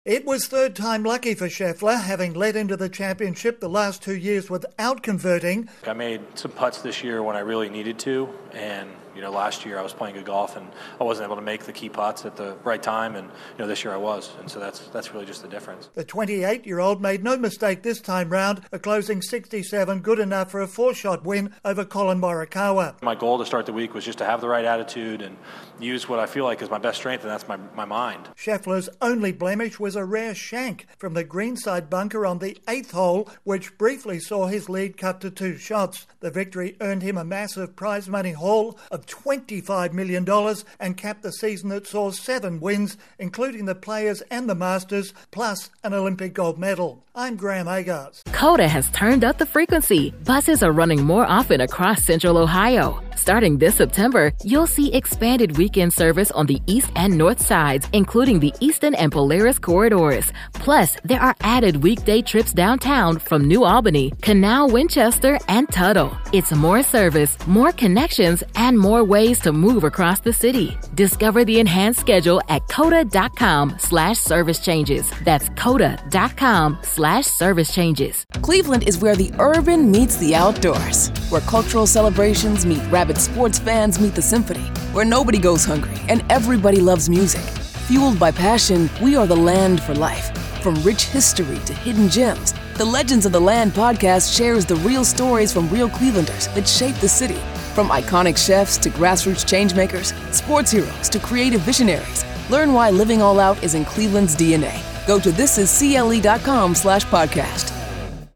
It was third time lucky for Scheffler, having led into the championship the last 2 years without converting. I made some putts this year when I really needed to, and last year I was playing good golf and I wasn't able to make the key putts at the right time, and this year I was, and so that's really just the difference. The 28-year-old made no mistake this time round, a closing 67 good enough for a 4-shot win over Colin Morikawa. My goal to start the week was just to have the right attitude and use what I feel like is my best strength, and that's my mind. Scheffler's only blemish was a rare shank from the greenside bunker on the 8th hole, which briefly saw his lead cut to 2 shots. The victory earned him a massive prize money haul of $25 million and capped the season that saw 7 wins, including the Players and the Masters, plus an Olympic gold medal. I'm Graham Agars. Coda has turned up the frequency. Buses are running more often across Central Ohio. Starting this September, you'll see expanded weekend service on the east and north sides, including the Eastern and Polaris corridors. Plus, there are added weekday trips downtown from New Albany, Canal, Winchester, and Tuttle. It's more service, more connections, and more ways to move across the city. Discover the enhanced schedule at coda.com/service changes. That's coda.com/service changes. Cleveland is where the urban meets the outdoors, where cultural celebrations meet rabid sports fans meet the symphony, where nobody goes hungry and everybody loves music. Fueled by passion, we are the land for life. From rich history to hidden gems, the Legends of the Land podcast shares the real stories from real Clevelanders that shape the city. From iconic chefs to grassroots changemakers, sports heroes to creative visionaries, learn why living all out is in Cleveland's DNA. Go to thisiscle.com/podcast.